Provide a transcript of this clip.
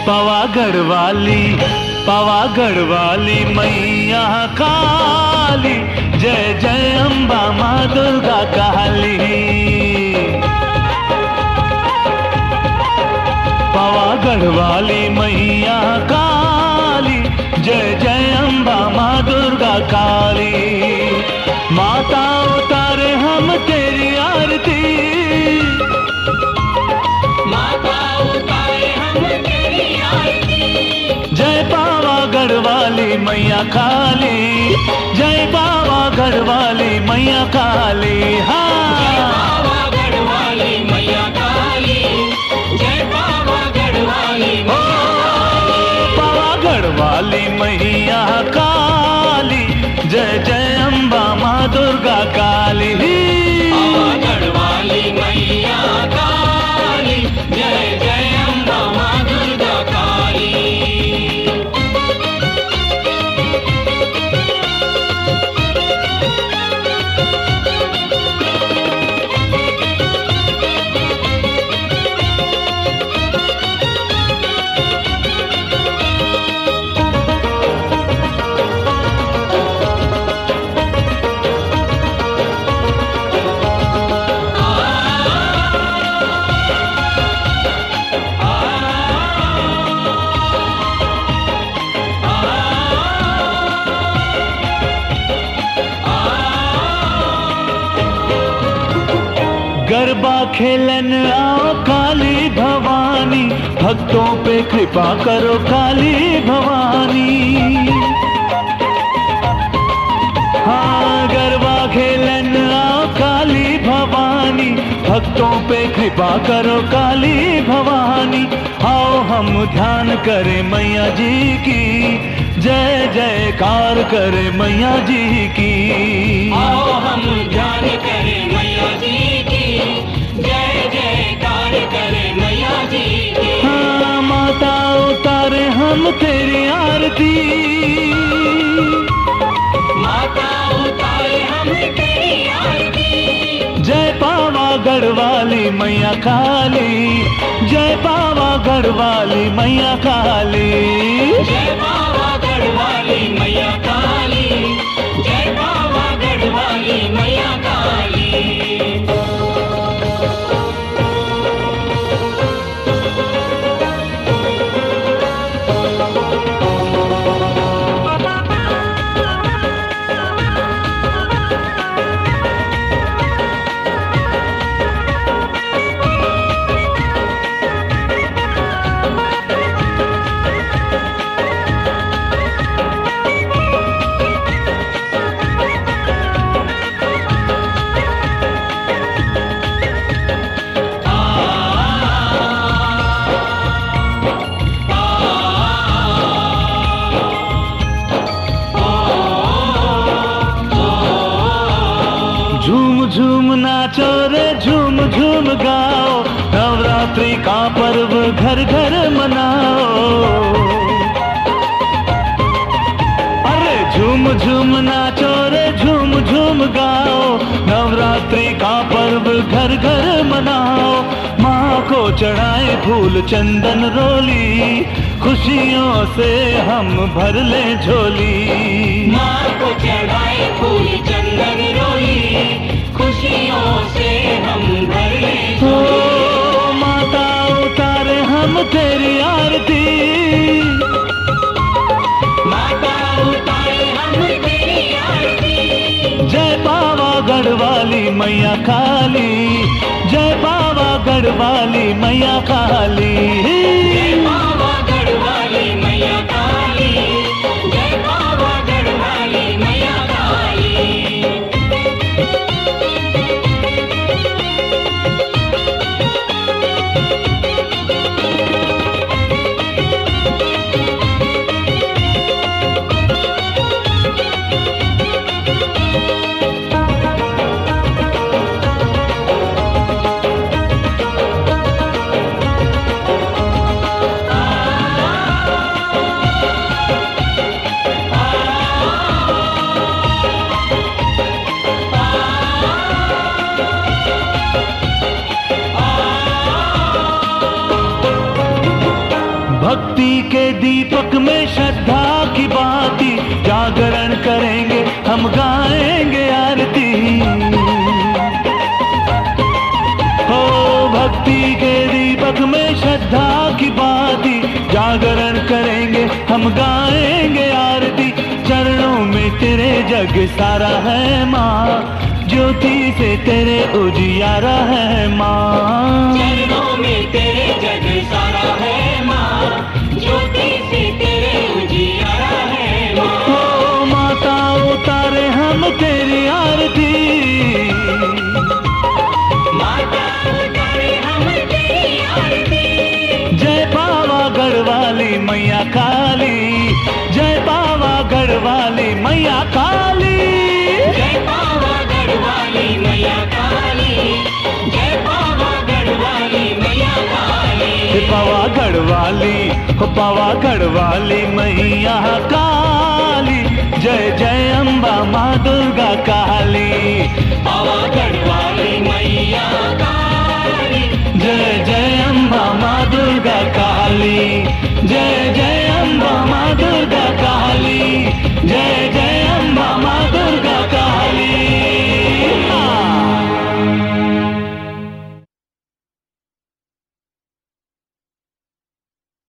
पावागढ़ वाली मैया काली, जय जय अम्बा माँ दुर्गा काली। पावागढ़ वाली मैया काली, जय जय अम्बा माँ दुर्गा काली। माता उतारे हम तेरी आरती, माता उतारे हम तेरी आरती। जय पावागढ़ वाली मैया काली, जय पावागढ़ वाली मैया काली। जय पावागढ़ वाली मैया काली, जय पावागढ़ वाली मैया काली। पावागढ़ वाली मैया काली, जय जय अम्बा माँ दुर्गा काली। पावागढ़ वाली मैया काली, जय जय अम्बा माँ दुर्गा काली। गरबा खेलन आओ काली भवानी, भक्तों पे कृपा करो काली भवानी। हाँ, गरबा खेलन आओ काली भवानी, भक्तों पे कृपा करो काली भवानी। आओ हम ध्यान करें मैया जी की, जय जयकार करें मैया जी की। आओ हम ध्यान करें मैया जी की, जय जयकार करें मैया जी की। हाँ, माता उतारे हम तेरी आरती, माता उतारे हम तेरी आरती। जय पावागढ़ वाली मैया काली, जय पावागढ़ वाली मैया काली। जय पावागढ़ वाली मैया काली, जय पावागढ़ वाली मैया काली। झूम झूम नाचो रे झूम झूम गाओ, नवरात्रि का पर्व घर घर मनाओ। अरे झूम झूम नाचो रे झूम झूम गाओ, नवरात्रि का पर्व घर घर मनाओ। माँ को चढ़ाए फूल चंदन रोली, खुशियों से हम भर ले झोली। माँ को चढ़ाए फूल चंदन रोली, खुशियों से हम भर ले ओ माता उतारे हम तेरी आरती, माता उतारे हम तेरी आरती। जय पावागढ़ वाली मैया काली, जय पावागढ़ वाली मैया काली। जय पावागढ़ वाली मैया काली, जय पावागढ़ वाली मैया काली। भक्ति के दीपक में श्रद्धा की बाती, जागरण करेंगे हम गाएंगे आरती। हो भक्ति के दीपक में श्रद्धा की बाती, जागरण करेंगे हम गाएंगे आरती। चरणों में तेरे जग सारा है माँ, ज्योति से तेरे उजियारा है माँ। चरणों में तेरे जग सारा है माँ, ज्योति से तेरे उजियारा है माँ। हो माता उतारे हम तेरी आरती, माता उतारे हम तेरी आरती। जय पावागढ़ वाली मैया काली, जय पावागढ़ वाली मैया काली। जय पावागढ़ वाली मैया काली, जय पावागढ़ वाली मैया काली। पावागढ़ वाली, हो पावागढ़ वाली मैया काली, जय जय अम्बा माँ दुर्गा काली। पावागढ़ वाली मैया काली, जय जय अम्बा माँ दुर्गा काली, जय जय अम्बा माँ दुर्गा